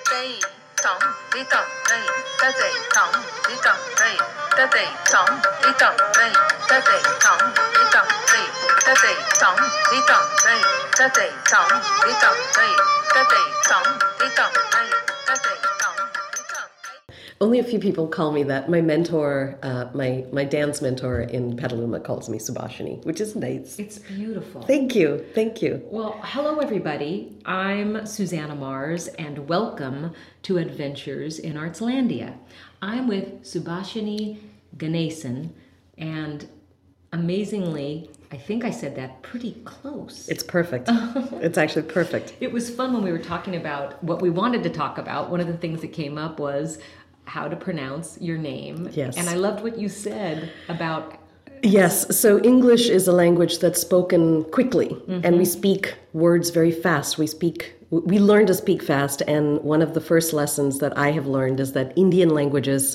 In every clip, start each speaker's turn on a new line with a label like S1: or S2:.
S1: Day Tong Di Tong Day Da Day Tong Di Tong Day Da Day Tong Di Tong Day Da Day Tong Di Tong Day Da Day Tong Di Tong Day Da Day Tong Di Tong Day Da Day Tong Di Tong Day Da Day Tong Di Tong Day.
S2: Only a few people call me that. My mentor, my dance mentor in Petaluma calls me Subhashini, which is nice.
S3: It's beautiful.
S2: Thank you. Thank you.
S3: Well, hello everybody. I'm Susanna Mars and welcome to Adventures in Artslandia. I'm with Subhashini Ganesan and amazingly, I think I said that pretty close.
S2: It's perfect. It's actually perfect.
S3: It was fun when we were talking about what we wanted to talk about. One of the things that came up was how to pronounce your name.
S2: Yes.
S3: And I loved what you said about...
S2: Yes, so English is a language that's spoken quickly, and we speak words very fast. We learn to speak fast, and one of the first lessons that I have learned is that Indian languages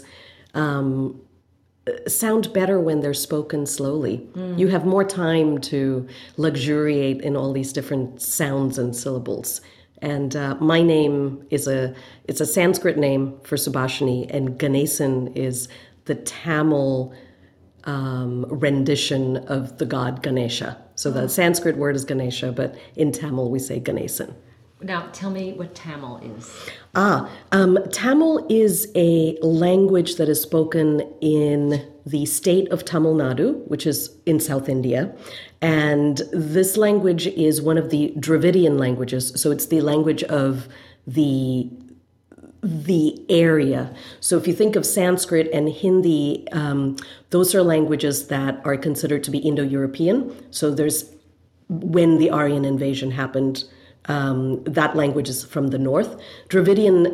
S2: sound better when they're spoken slowly. You have more time to luxuriate in all these different sounds and syllables. And my name is it's a Sanskrit name for Subhashini, and Ganesan is the Tamil rendition of the god Ganesha. So the Sanskrit word is Ganesha, but in Tamil we say Ganesan.
S3: Now, tell me what Tamil is.
S2: Tamil is a language that is spoken in the state of Tamil Nadu, which is in South India. And this language is one of the Dravidian languages. So it's the language of the area. So if you think of Sanskrit and Hindi, those are languages that are considered to be Indo-European. So when the Aryan invasion happened, that language is from the north. Dravidian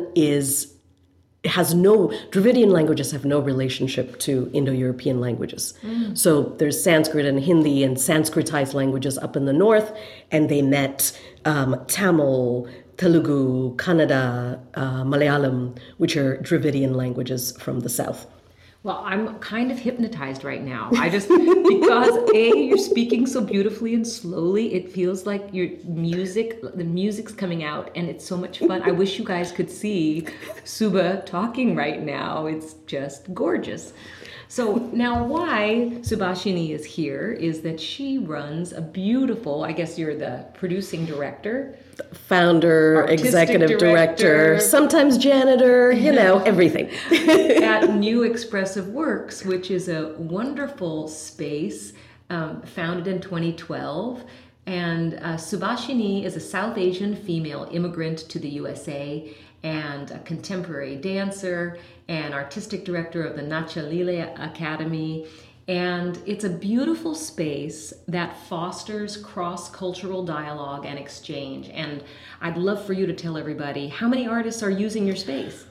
S2: languages have no relationship to Indo-European languages. So there's Sanskrit and Hindi and Sanskritized languages up in the north, and they met Tamil, Telugu, Kannada, Malayalam, which are Dravidian languages from the south.
S3: Well, I'm kind of hypnotized right now. Because you're speaking so beautifully and slowly, it feels like the music's coming out and it's so much fun. I wish you guys could see Suba talking right now. It's just gorgeous. So now why Subhashini is here is that she runs a beautiful, I guess you're the producing director,
S2: founder, executive director, sometimes janitor, everything.
S3: At New Expressive Works, which is a wonderful space founded in 2012. And Subhashini is a South Asian female immigrant to the USA and a contemporary dancer and artistic director of the Natcha Leela Academy. And it's a beautiful space that fosters cross-cultural dialogue and exchange. And I'd love for you to tell everybody, how many artists are using your space?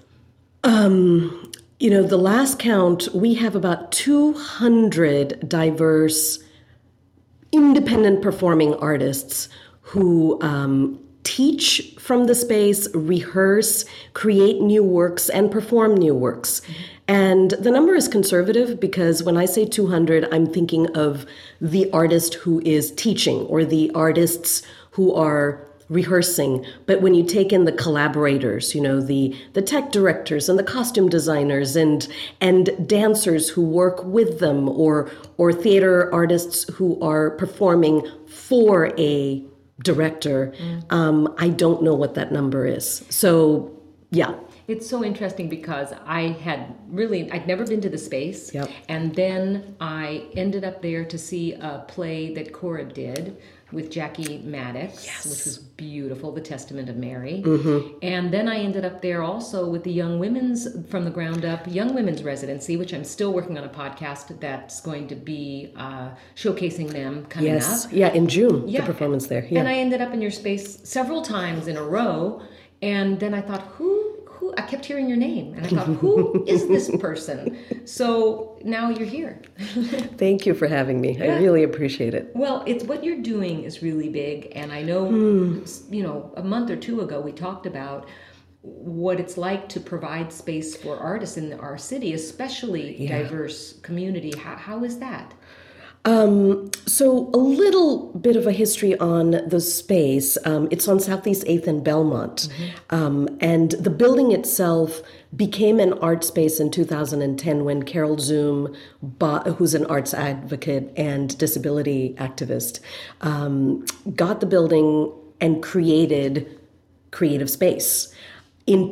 S2: The last count, we have about 200 diverse, independent performing artists who teach from the space, rehearse, create new works, and perform new works. And the number is conservative because when I say 200, I'm thinking of the artist who is teaching or the artists who are rehearsing. But when you take in the collaborators, the tech directors and the costume designers and dancers who work with them or theater artists who are performing for a director, I don't know what that number is. So, yeah.
S3: It's so interesting because I'd never been to the space.
S2: Yep.
S3: And then I ended up there to see a play that Cora did with Jackie Maddox, which was beautiful, The Testament of Mary. And then I ended up there also with the Young Women's Residency, which I'm still working on a podcast that's going to be showcasing them coming up.
S2: Yeah, in June, the performance there. Yeah.
S3: And I ended up in your space several times in a row. And then I thought, I kept hearing your name, and I thought, who is this person? So now you're here.
S2: Thank you for having me. I really appreciate it.
S3: Well, it's what you're doing is really big, and I know, a month or two ago we talked about what it's like to provide space for artists in our city, especially diverse community. How is that?
S2: So a little bit of a history on the space. It's on Southeast 8th and Belmont. And the building itself became an art space in 2010 when Carol Zoom, who's an arts advocate and disability activist, got the building and created creative space. In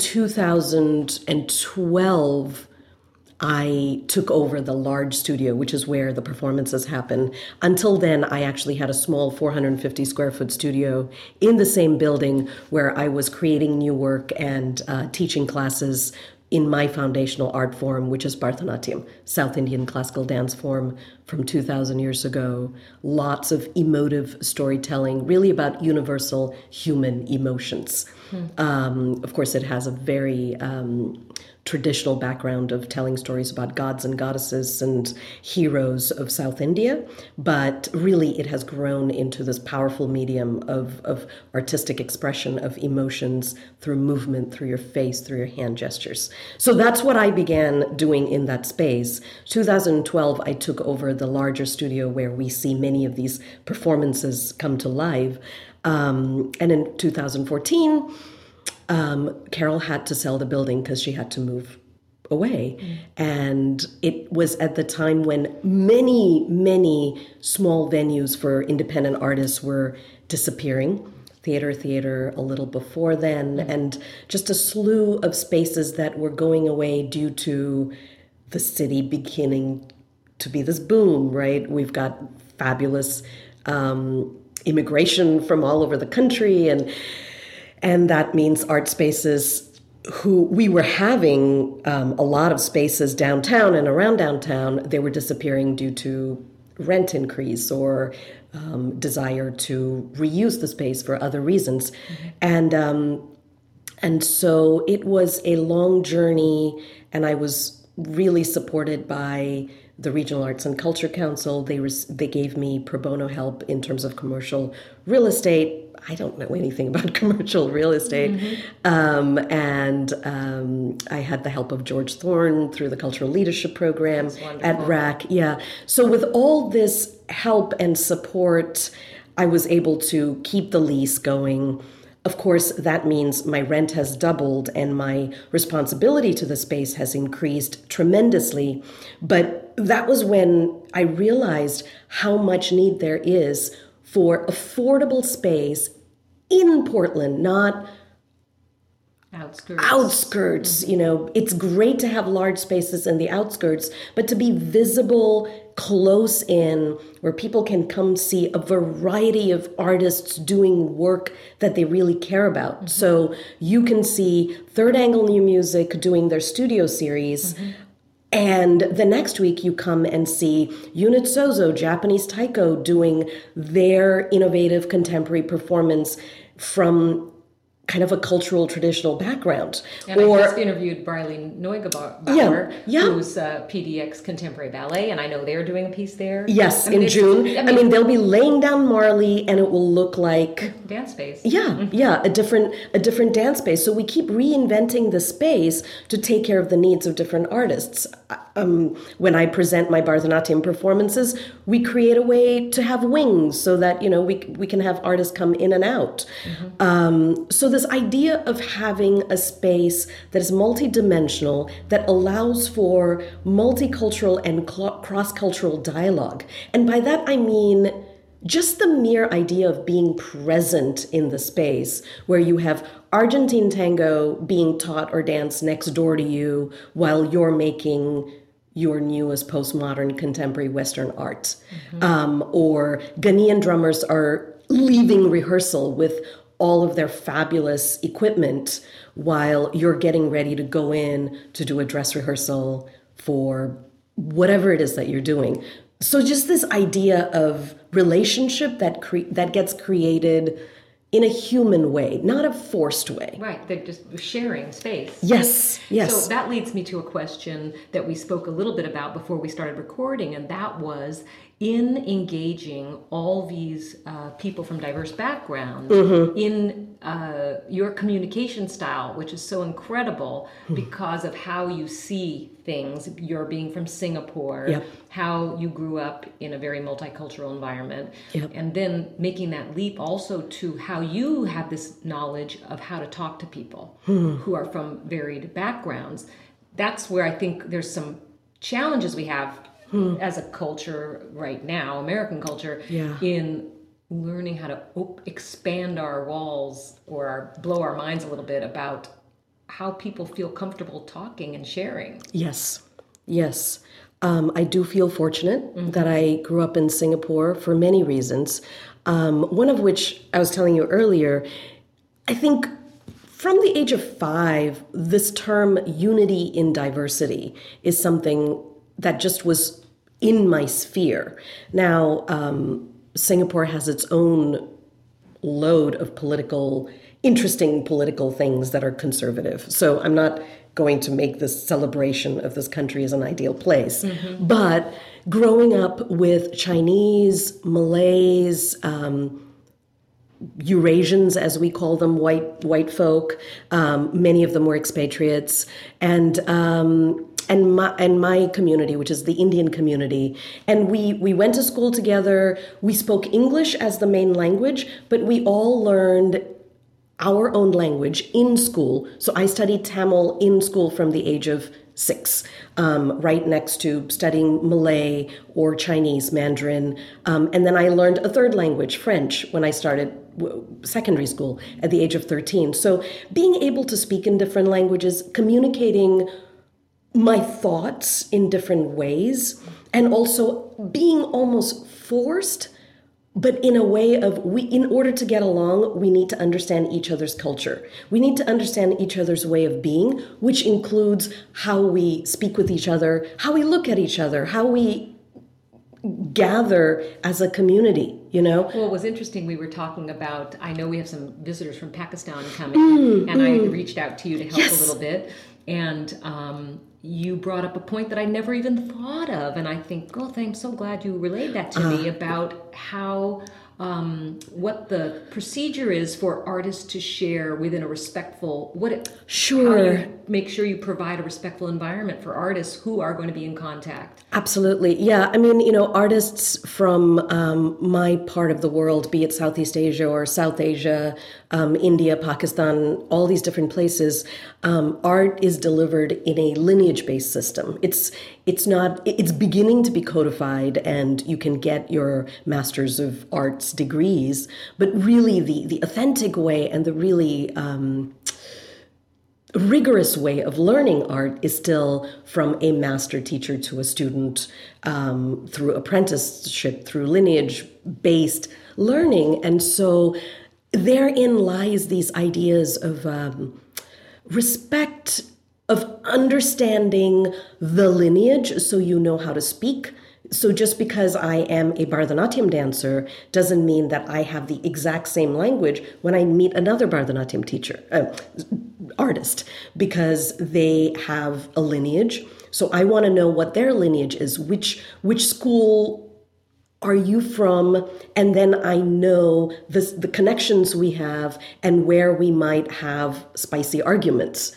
S2: 2012, I took over the large studio, which is where the performances happen. Until then, I actually had a small 450 square foot studio in the same building where I was creating new work and teaching classes in my foundational art form, which is Bharatanatyam, South Indian classical dance form from 2,000 years ago. Lots of emotive storytelling, really about universal human emotions. Of course, it has a very traditional background of telling stories about gods and goddesses and heroes of South India, but really it has grown into this powerful medium of artistic expression of emotions through movement, through your face, through your hand gestures. So that's what I began doing in that space. 2012, I took over the larger studio where we see many of these performances come to life. And in 2014, Carol had to sell the building because she had to move away. And it was at the time when many small venues for independent artists were disappearing. Theater a little before then, and just a slew of spaces that were going away due to the city beginning to be this boom, right? We've got fabulous immigration from all over the country, and that means art spaces who we were having a lot of spaces downtown and around downtown, they were disappearing due to rent increase or desire to reuse the space for other reasons. And so it was a long journey, and I was really supported by the Regional Arts and Culture Council. They gave me pro bono help in terms of commercial real estate. I don't know anything about commercial real estate. And I had the help of George Thorne through the Cultural Leadership Program at RAC. Yeah. So with all this help and support, I was able to keep the lease going. Of course, that means my rent has doubled and my responsibility to the space has increased tremendously. But that was when I realized how much need there is for affordable space in Portland, not outskirts. You know, it's great to have large spaces in the outskirts, but to be visible, close in, where people can come see a variety of artists doing work that they really care about. So you can see Third Angle New Music doing their studio series, and the next week you come and see Unit Sozo, Japanese Taiko, doing their innovative contemporary performance from kind of a cultural traditional background.
S3: And I just interviewed Briley Neugebauer, who's PDX Contemporary Ballet, and I know they're doing a piece there.
S2: Yes, in June. I mean, they'll be laying down Marley, and it will look like
S3: dance space.
S2: Yeah, a different dance space. So we keep reinventing the space to take care of the needs of different artists. When I present my Bharatanatyam performances, we create a way to have wings so that, you know, we can have artists come in and out. So this idea of having a space that is multidimensional, that allows for multicultural and cross-cultural dialogue. And by that I mean just the mere idea of being present in the space, where you have Argentine tango being taught or danced next door to you while you're making your newest postmodern contemporary Western art. Or Ghanaian drummers are leaving rehearsal with all of their fabulous equipment while you're getting ready to go in to do a dress rehearsal for whatever it is that you're doing. So just this idea of relationship that gets created in a human way, not a forced way.
S3: Right, they're just sharing space.
S2: Yes.
S3: So that leads me to a question that we spoke a little bit about before we started recording, and that was, in engaging all these people from diverse backgrounds in your communication style, which is so incredible because of how you see things. You're being from Singapore,
S2: Yep.
S3: how you grew up in a very multicultural environment,
S2: Yep.
S3: and then making that leap also to how you have this knowledge of how to talk to people who are from varied backgrounds. That's where I think there's some challenges we have as a culture right now, American culture,
S2: Yeah.
S3: in learning how to expand our walls or blow our minds a little bit about how people feel comfortable talking and sharing.
S2: Yes, yes. I do feel fortunate that I grew up in Singapore for many reasons. One of which I was telling you earlier, I think from the age of 5, this term unity in diversity is something that just was in my sphere. Now, Singapore has its own load of interesting political things that are conservative. So I'm not going to make this celebration of this country as an ideal place. But growing up with Chinese, Malays, Eurasians, as we call them, white folk, many of them were expatriates, and my community, which is the Indian community, and we went to school together. We spoke English as the main language, but we all learned our own language in school. So I studied Tamil in school from the age of 6, right next to studying Malay or Chinese, Mandarin. And then I learned a third language, French, when I started secondary school at the age of 13. So being able to speak in different languages, communicating my thoughts in different ways, and also being almost forced, but in a way of in order to get along, we need to understand each other's culture. We need to understand each other's way of being, which includes how we speak with each other, how we look at each other, how we gather as a community, you know?
S3: Well, it was interesting. We were talking about, I know we have some visitors from Pakistan coming, and I reached out to you to help a little bit. And you brought up a point that I never even thought of. And I think, I'm so glad you relayed that to me about how, what the procedure is for artists to share within a respectful,
S2: Sure.
S3: How do you make sure you provide a respectful environment for artists who are going to be in contact?
S2: Absolutely. Yeah. I mean, artists from my part of the world, be it Southeast Asia or South Asia, India, Pakistan, all these different places, art is delivered in a lineage-based system. It's beginning to be codified, and you can get your Masters of Arts degrees, but really the authentic way and the really rigorous way of learning art is still from a master teacher to a student, through apprenticeship, through lineage-based learning. And so therein lies these ideas of respect, of understanding the lineage so you know how to speak. So just because I am a Bharatanatyam dancer doesn't mean that I have the exact same language when I meet another Bharatanatyam teacher, artist, because they have a lineage. So I want to know what their lineage is, which school are you from? And then I know the connections we have and where we might have spicy arguments,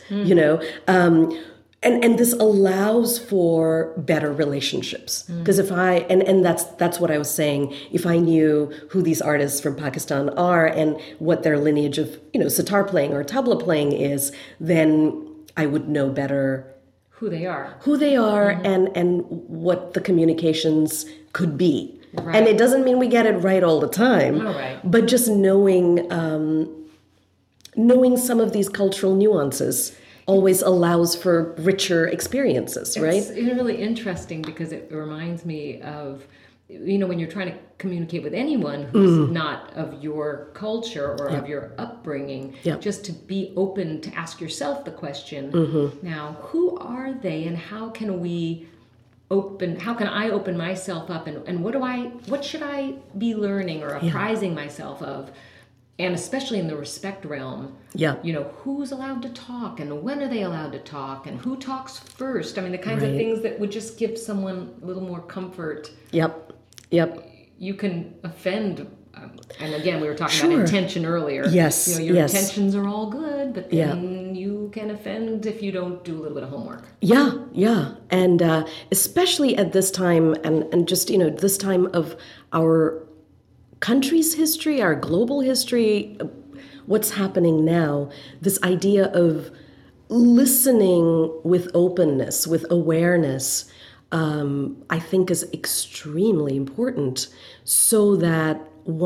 S2: And this allows for better relationships. Because if that's what I was saying, if I knew who these artists from Pakistan are and what their lineage of, sitar playing or tabla playing is, then I would know better
S3: Who they are.
S2: And what the communications could be.
S3: Right.
S2: And it doesn't mean we get it right all the time, but just knowing some of these cultural nuances always allows for richer experiences, right?
S3: It's really interesting because it reminds me of, when you're trying to communicate with anyone who's not of your culture or of your upbringing, just to be open to ask yourself the question, now, who are they and how can I open myself up and what should I be learning or apprising myself of? And especially in the respect realm, who's allowed to talk and when are they allowed to talk and who talks first? I mean, the kinds of things that would just give someone a little more comfort.
S2: Yep. Yep.
S3: you can offend. And again, we were talking
S2: Sure.
S3: about intention earlier.
S2: Yes,
S3: You know, your
S2: yes.
S3: intentions are all good, but then you can offend if you don't do a little bit of homework.
S2: Yeah, yeah. And especially at this time, and just, this time of our country's history, our global history, what's happening now, this idea of listening with openness, with awareness, I think is extremely important so that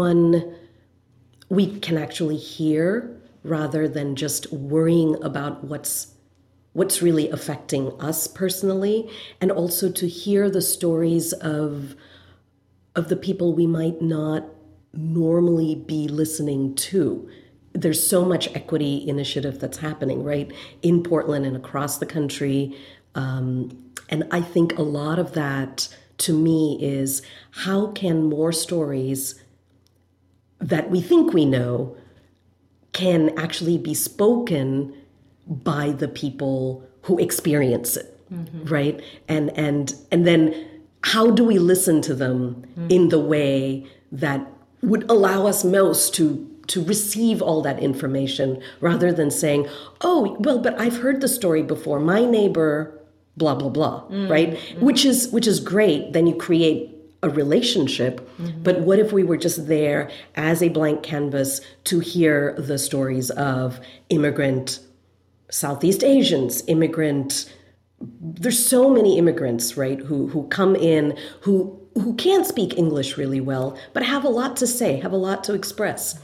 S2: we can actually hear rather than just worrying about what's really affecting us personally, and also to hear the stories of the people we might not normally be listening to. There's so much equity initiative that's happening, right, in Portland and across the country. And I think a lot of that, to me, is how can more stories that we think we know can actually be spoken by the people who experience it, right? And then how do we listen to them in the way that would allow us most to receive all that information, rather than saying, oh, well, but I've heard the story before. My neighbor, blah, blah, blah, right? Which is great. Then you create a relationship. But what if we were just there as a blank canvas to hear the stories of immigrant Southeast Asians, there's so many immigrants, right, who come in, who can't speak English really well, but have a lot to say, have a lot to express.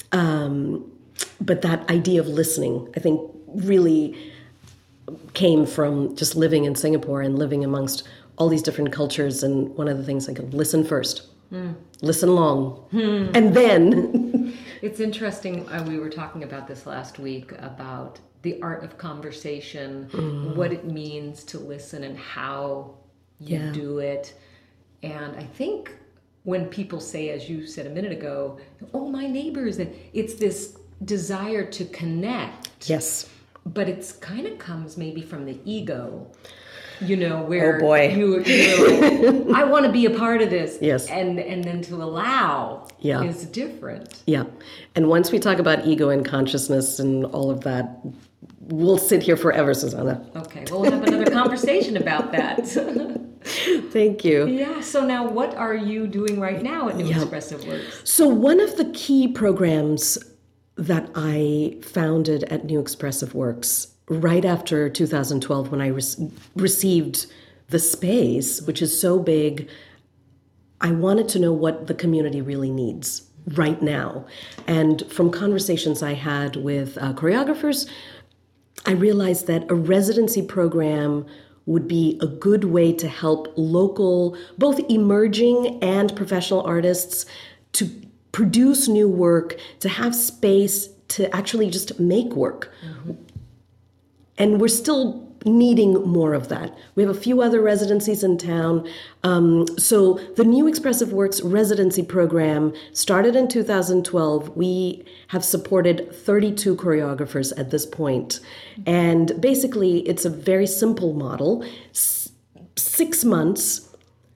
S2: But that idea of listening, I think, really came from just living in Singapore and living amongst all these different cultures. And one of the things I could listen first, listen long, and then.
S3: It's interesting. We were talking about this last week about the art of conversation, what it means to listen and how you do it. And I think when people say, as you said a minute ago, oh, my neighbors, it's this desire to connect.
S2: Yes.
S3: But it's kind of comes maybe from the ego, where
S2: oh boy.
S3: I want to be a part of this.
S2: Yes.
S3: And then to allow is different.
S2: Yeah. And once we talk about ego and consciousness and all of that, we'll sit here forever, Susanna.
S3: Okay. Well, we'll have another conversation about that.
S2: Thank you.
S3: Yeah. So now what are you doing right now at New Expressive Works?
S2: So one of the key programs that I founded at New Expressive Works right after 2012, when I received the space, which is so big, I wanted to know what the community really needs right now. And from conversations I had with choreographers, I realized that a residency program would be a good way to help local, both emerging and professional artists to produce new work, to have space to actually just make work. And we're still needing more of that. We have a few other residencies in town. So the New Expressive Works residency program started in 2012. We have supported 32 choreographers at this point. And basically, it's a very simple model. 6 months,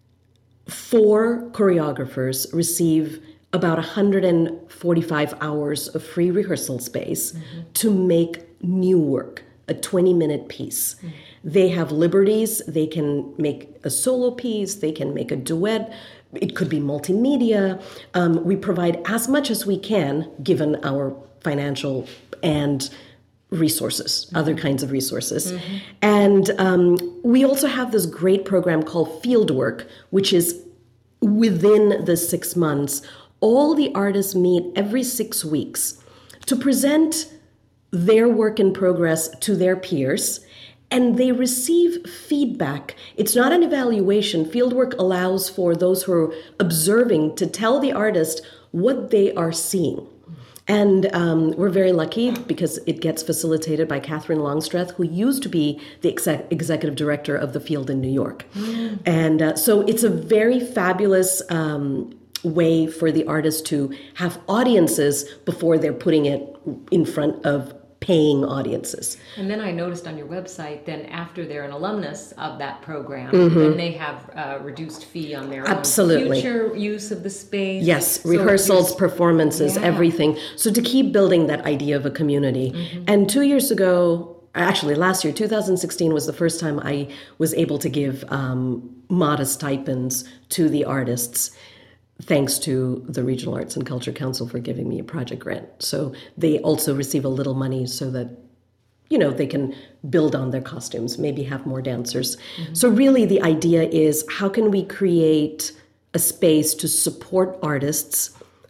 S2: 4 choreographers receive about 145 hours of free rehearsal space to make new work, a 20-minute piece. They have liberties. They can make a solo piece. They can make a duet. It could be multimedia. We provide as much as we can, given our financial and resources, other kinds of resources. And we also have this great program called Fieldwork, which is within the 6 months. All the artists meet every 6 weeks to present their work in progress to their peers, and they receive feedback. It's not an evaluation. Fieldwork allows for those who are observing to tell the artist what they are seeing. And we're very lucky because it gets facilitated by Catherine Longstreth, who used to be the executive director of the Field in New York. And so it's a very fabulous way for the artists to have audiences before they're putting it in front of paying audiences.
S3: And then I noticed on your website, then after they're an alumnus of that program, then they have a reduced fee on their
S2: Absolutely.
S3: own future use of the space.
S2: Yes,
S3: So
S2: rehearsals,
S3: there's-
S2: performances,
S3: Yeah.
S2: everything. So to keep building that idea of a community. And 2 years ago, actually last year, 2016 was the first time I was able to give modest stipends to the artists, thanks to the Regional Arts and Culture Council for giving me a project grant. So they also receive a little money so that, you know, they can build on their costumes, maybe have more dancers. So really the idea is, how can we create a space to support artists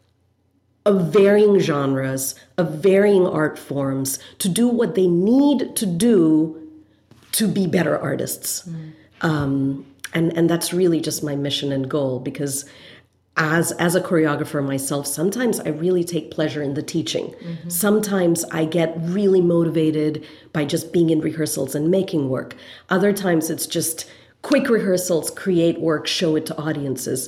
S2: of varying genres, of varying art forms, to do what they need to do to be better artists. And that's really just my mission and goal, because as a choreographer myself, sometimes I really take pleasure in the teaching. Sometimes I get really motivated by just being in rehearsals and making work. Other times it's just quick rehearsals, create work, show it to audiences.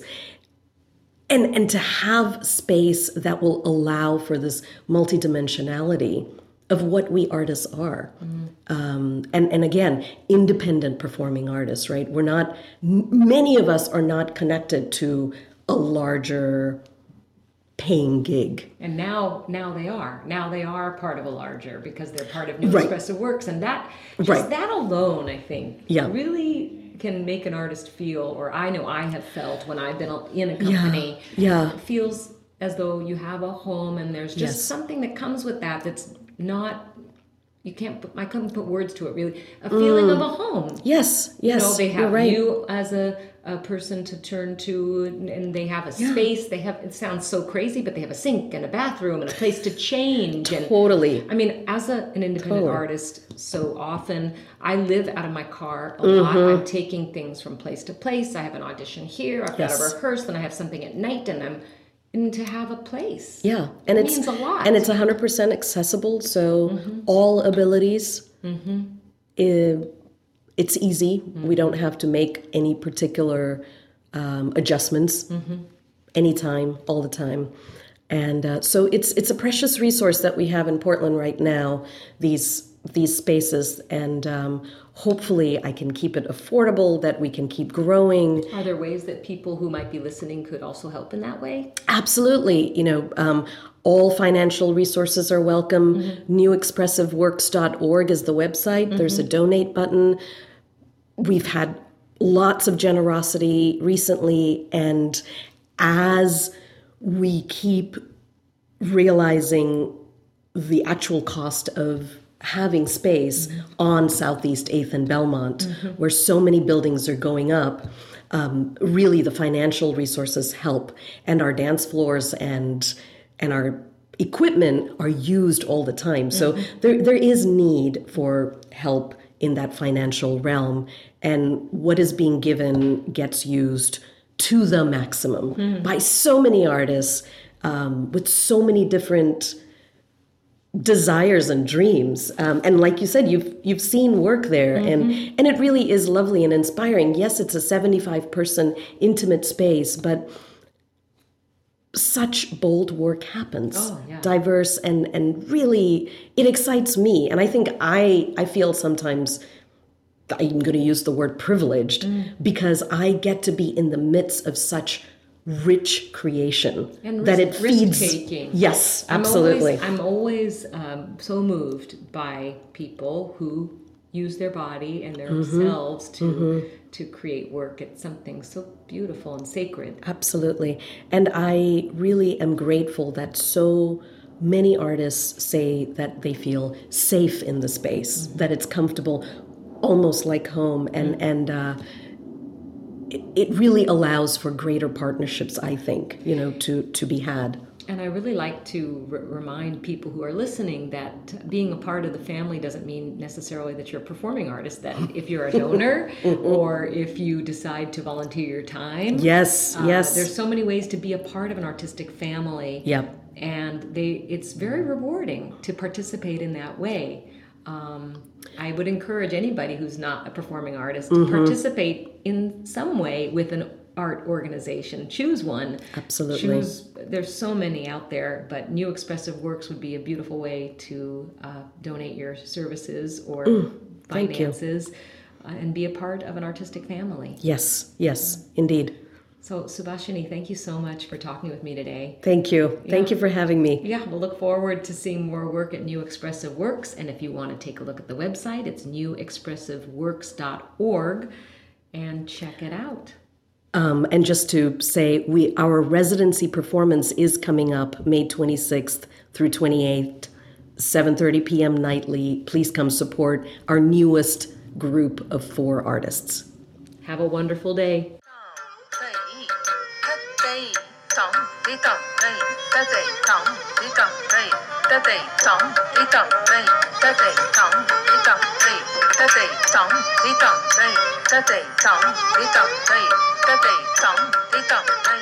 S2: And to have space that will allow for this multidimensionality of what we artists are. And again, independent performing artists, right? We're not, many of us are not connected to a larger paying gig.
S3: And now they are. Now they are part of a larger, because they're part of New
S2: Right.
S3: Expressive Works. And that, just
S2: Right.
S3: that alone, I think,
S2: Yeah.
S3: really can make an artist feel, or I know I have felt when I've been in a company,
S2: Yeah.
S3: it feels as though you have a home, and there's just
S2: Yes.
S3: something that comes with that that's not, I couldn't put words to it really, a feeling of a home.
S2: Yes, yes,
S3: You know, they
S2: you're
S3: have
S2: right.
S3: you as a person to turn to, and they have a space. They have, it sounds so crazy, but they have a sink and a bathroom and a place to change. And
S2: Totally.
S3: I mean, as an independent artist, so often I live out of my car a lot. I'm taking things from place to place. I have an audition here. I've got
S2: Yes.
S3: to rehearse. Then I have something at night, and to have a place.
S2: Yeah, and
S3: It
S2: it's
S3: means a lot.
S2: and it's 100% accessible. So all abilities. It's easy. We don't have to make any particular adjustments. Anytime, all the time. And so it's a precious resource that we have in Portland right now. These spaces, and hopefully I can keep it affordable, that we can keep growing.
S3: Are there ways that people who might be listening could also help in that way?
S2: Absolutely. You know, all financial resources are welcome. newexpressiveworks.org is the website. There's a donate button. We've had lots of generosity recently, and as we keep realizing the actual cost of having space on Southeast 8th and Belmont, where so many buildings are going up, really the financial resources help, and our dance floors and our equipment are used all the time. So there is need for help in that financial realm, and what is being given gets used to the maximum by so many artists with so many different desires and dreams. And like you said, you've seen work there, and it really is lovely and inspiring. Yes, it's a 75-person intimate space, but such bold work happens.
S3: Oh, yeah.
S2: Diverse, and really it excites me. And I think I feel sometimes, I'm going to use the word privileged, because I get to be in the midst of such rich creation
S3: And
S2: that it feeds.
S3: risk-taking.
S2: Yes, absolutely.
S3: I'm always so moved by people who use their body and themselves to create work. It's something so beautiful and sacred.
S2: Absolutely. And I really am grateful that so many artists say that they feel safe in the space, that it's comfortable, almost like home, and it really allows for greater partnerships, I think, you know, to be had.
S3: And I really like to remind people who are listening that being a part of the family doesn't mean necessarily that you're a performing artist, that if you're a donor or if you decide to volunteer your time.
S2: Yes, yes.
S3: There's so many ways to be a part of an artistic family.
S2: Yeah.
S3: And it's very rewarding to participate in that way. I would encourage anybody who's not a performing artist to participate in some way with art organization. Choose one.
S2: Absolutely.
S3: There's so many out there, but New Expressive Works would be a beautiful way to donate your services or
S2: thank you.
S3: finances and be a part of an artistic family.
S2: Yes, indeed.
S3: So Subhashini, thank you so much for talking with me today.
S2: Thank you. Thank you for having me.
S3: Yeah, we'll look forward to seeing more work at New Expressive Works. And if you want to take a look at the website, it's newexpressiveworks.org and check it out.
S2: And just to say, our residency performance is coming up May 26th through 28th, 7:30 p.m. nightly. Please come support our newest group of 4 artists.
S3: Have a wonderful day.
S1: Tây